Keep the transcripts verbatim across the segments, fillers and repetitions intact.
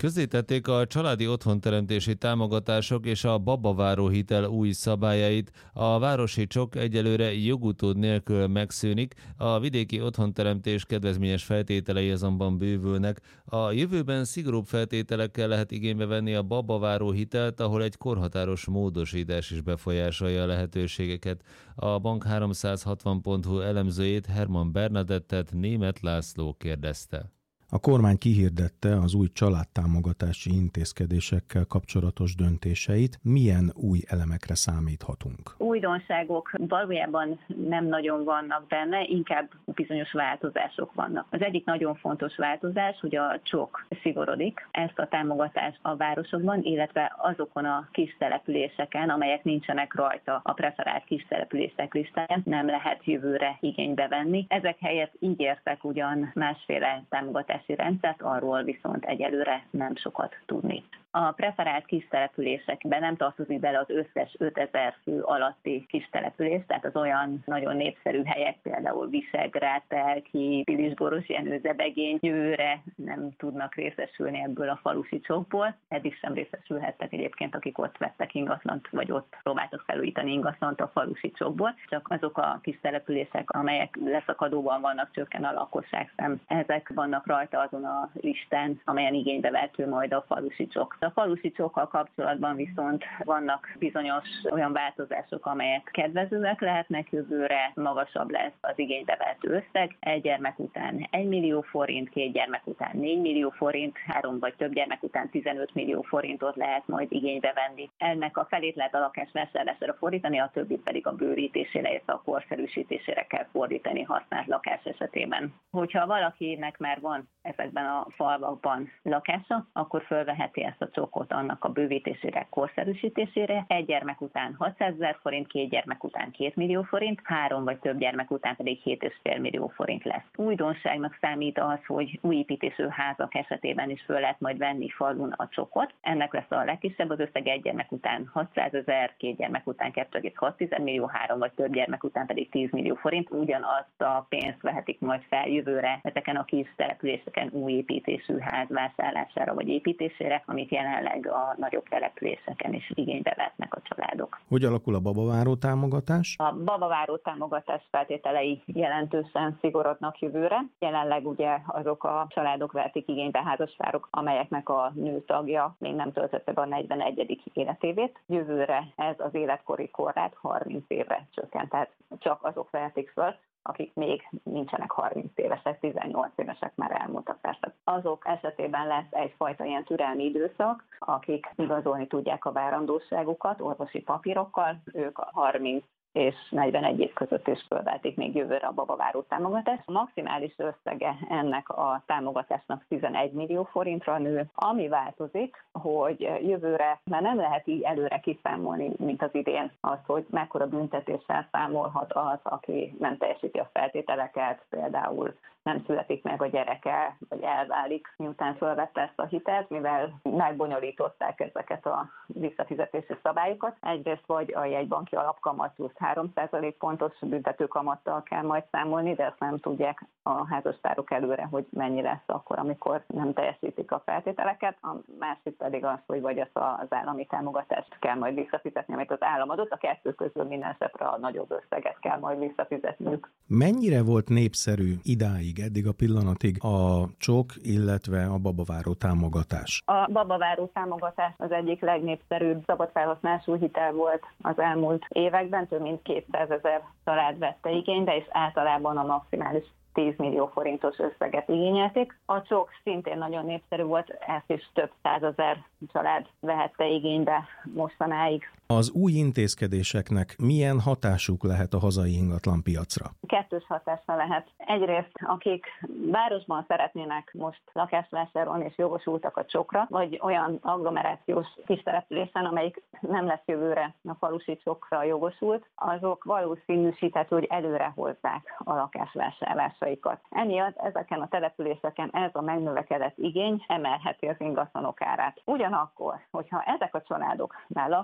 Közzétették a családi otthonteremtési támogatások és a babaváró hitel új szabályait. A városi csok egyelőre jogutód nélkül megszűnik, a vidéki otthonteremtés kedvezményes feltételei azonban bővülnek. A jövőben szigorúbb feltételekkel lehet igénybe venni a babaváró hitelt, ahol egy korhatáros módosítás is befolyásolja a lehetőségeket. A Bank háromszázhatvan pont hu elemzőjét, Herman Bernadettet Németh László kérdezte. A kormány kihirdette az új családtámogatási intézkedésekkel kapcsolatos döntéseit. Milyen új elemekre számíthatunk? Újdonságok valójában nem nagyon vannak benne, inkább bizonyos változások vannak. Az egyik nagyon fontos változás, hogy a csok szigorodik. Ezt a támogatást a városokban, illetve azokon a kis településeken, amelyek nincsenek rajta a preferált kis települések listáján, nem lehet jövőre igénybe venni. Ezek helyett ígértek ugyan másféle támogatást rendszert, arról viszont egyelőre nem sokat tudni. A preferált kistelepülésekben nem tartozik bele az összes ötezer fő alatti kistelepülés, tehát az olyan nagyon népszerű helyek, például Visegrád, Telki, Pilisborosjenő, Zebegény, jövőre nem tudnak részesülni ebből a falusi csokból. Eddig sem részesülhettek egyébként, akik ott vettek ingatlant, vagy ott próbáltak felújítani ingatlant a falusi csokból. Csak azok a kistelepülések, amelyek leszakadóban vannak, csökken a lakosságszám, ezek vannak rajta azon a listán, amelyen igénybe vehető majd a falusi csok. A falusi csokkal kapcsolatban viszont vannak bizonyos olyan változások, amelyek kedvezőek lehetnek jövőre, magasabb lesz az igénybe vehető összeg. Egy gyermek után egy millió forint, két gyermek után négy millió forint, három vagy több gyermek után tizenöt millió forintot lehet majd igénybe venni. Ennek a felét lehet a lakás vásárlására fordítani, a többit pedig a bővítésére és a korszerűsítésére kell fordítani használt lakás esetében. Hogyha valakinek már van ezekben a falvakban lakása, akkor fölveheti ezt a csokot annak a bővítésére, korszerűsítésére. Egy gyermek után hatszázezer forint, két gyermek után két millió forint, három vagy több gyermek után pedig hét egész öt millió forint lesz. Újdonságnak számít az, hogy új építésű házak esetében is föl lehet majd venni falun a csokot. Ennek lesz a legkisebb az összeg, egy gyermek után hatszázezer, két gyermek után kettő egész hat millió, három vagy több gyermek után pedig tíz millió forint. Ugyanazt a pénzt vehetik majd fel jövőre ezeken a kis településeken új építésű ház vásárlására vagy építésére, amit jelenleg a nagyobb településeken is igénybe vehetnek a családok. Hogy alakul a babaváró támogatás? A babaváró támogatás feltételei jelentősen szigorodnak jövőre. Jelenleg ugye azok a családok vehetik igénybe házaspárok, amelyeknek a nő tagja még nem töltötte be a negyvenegyedik életévét. Jövőre ez az életkori korlát harminc évre csökkent, tehát csak azok vehetik föl, akik még nincsenek harminc évesek, tizennyolc évesek már elmúltak persze. Azok esetében lesz egyfajta ilyen türelmi időszak, akik igazolni tudják a várandóságukat orvosi papírokkal, ők a harminc és negyvenegy év között is fölvehetik még jövőre a babaváró támogatást. A maximális összege ennek a támogatásnak tizenegy millió forintra nő. Ami változik, hogy jövőre már nem lehet így előre kiszámolni, mint az idén, az, hogy mekkora büntetéssel számolhat az, aki nem teljesíti a feltételeket, például nem születik meg a gyereke, vagy elválik, miután fölvette ezt a hitelt, mivel megbonyolították ezeket a visszafizetési szabályokat. Egyrészt vagy a jegybanki alapkamat plusz három százalék pontos büntetőkamattal kell majd számolni, de ezt nem tudják a házaspárok előre, hogy mennyi lesz akkor, amikor nem teljesítik a feltételeket. A másik pedig az, hogy vagy az az állami támogatást kell majd visszafizetni, amit az állam adott, a kettő közül minden esetre a nagyobb összeget kell majd visszafizetniük. Mennyire volt népszerű idáig, eddig a pillanatig a csok, illetve a babaváró támogatás? A babaváró támogatás az egyik legnépszerűbb szabad felhasználású hitel volt az elmúlt években, több mint kétszázezer család vette igénybe, és általában a maximális tíz millió forintos összeget igényelték. A csok szintén nagyon népszerű volt, ezt is több százezer család vehette igénybe mostanáig. Az új intézkedéseknek milyen hatásuk lehet a hazai ingatlanpiacra? Kettős hatása lehet. Egyrészt, akik városban szeretnének most lakást vásárolni és jogosultak a csokra, vagy olyan agglomerációs kistelepülésen, amelyik nem lesz jövőre a falusi csokra jogosult, azok valószínűsíthető, hogy előre hozzák a lakásvásárlásaikat. Emiatt ezeken a településeken ez a megnövekedett igény emelheti az ingatlanok árát. Ugyanakkor, hogyha ezek a családok már laknak most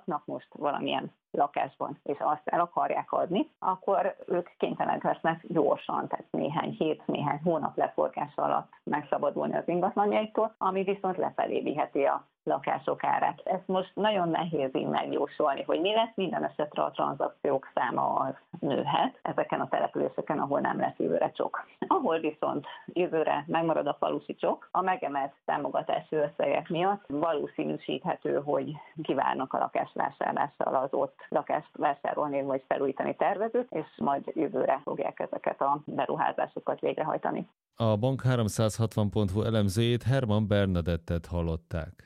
lakást valamilyen lakásban, és azt el akarják adni, akkor ők kénytelenek lesznek gyorsan, tehát néhány hét, néhány hónap leforgása alatt megszabadulni az ingatlanjaiktól, ami viszont lefelé viheti a lakások árát. Ezt most nagyon nehéz így megjósolni, hogy mi lesz, minden esetre a tranzakciók száma az nőhet ezeken a településeken, ahol nem lesz jövőre csok. Ahol viszont jövőre megmarad a falusi csok, a megemelt támogatási összegek miatt valószínűsíthető, hogy kivárnak a lakásvásárlással az ott lakást vásárolni vagy felújítani tervezők, és majd jövőre fogják ezeket a beruházásokat végrehajtani. A Bank háromszázhatvan pont hu elemzőjét, Herman Bernadettet hallották.